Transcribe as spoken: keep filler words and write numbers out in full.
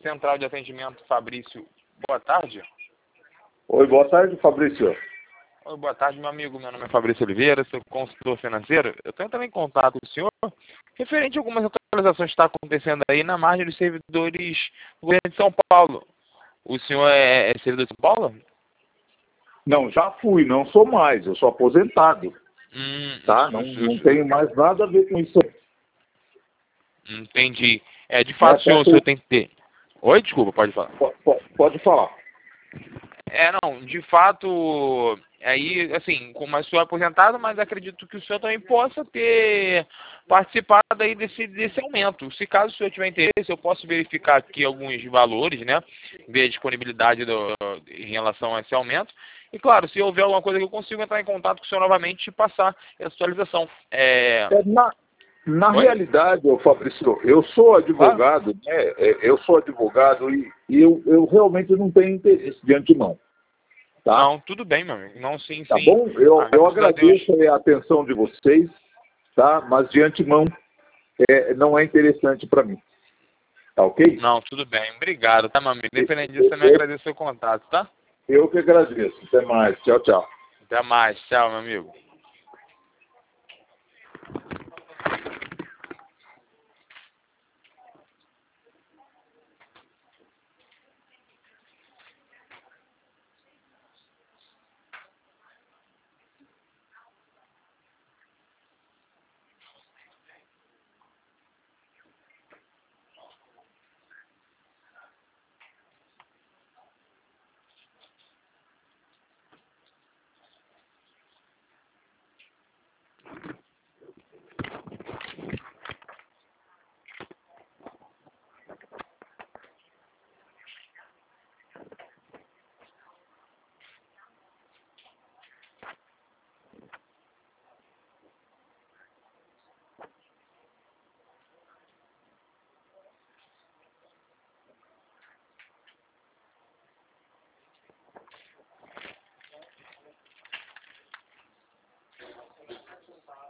Central de Atendimento Fabrício. Boa tarde. Oi, boa tarde, Fabrício. Oi, boa tarde, meu amigo. Meu nome é Fabrício Oliveira, sou consultor financeiro. Eu estou entrando em contato com o senhor referente a algumas atualizações que estão acontecendo aí na margem dos servidores do governo de São Paulo. O senhor é, é servidor de São Paulo? Não, já fui, não sou mais, eu sou aposentado. Hum, tá? isso, Não, isso, não isso. tenho mais nada a ver com isso. Entendi. É, de fato, o Até senhor, o senhor tem que ter... Oi, desculpa, pode falar. Pode, pode falar. É, não, de fato, aí, assim, como o senhor é aposentado, mas acredito que o senhor também possa ter participado aí desse, desse aumento. Se caso o senhor tiver interesse, eu posso verificar aqui alguns valores, né, ver a disponibilidade do, em relação a esse aumento. E, claro, se houver alguma coisa que eu consigo entrar em contato com o senhor novamente e passar essa atualização. É... É, na na Oi? realidade, ô Fabrício, eu sou advogado, né? É, eu sou advogado e, e eu, eu realmente não tenho interesse de antemão. Tá? Não, tudo bem, meu amigo. Não, sim, Tá sim. bom? Eu, Ah, eu graças a Deus. agradeço a atenção de vocês, tá? Mas de antemão é, não é interessante para mim. Tá ok? Não, tudo bem. Obrigado, tá, meu amigo? Independente disso, Eu, também eu, agradeço o seu contato, tá? eu que agradeço. Até mais. Tchau, tchau. Até mais. Tchau, meu amigo.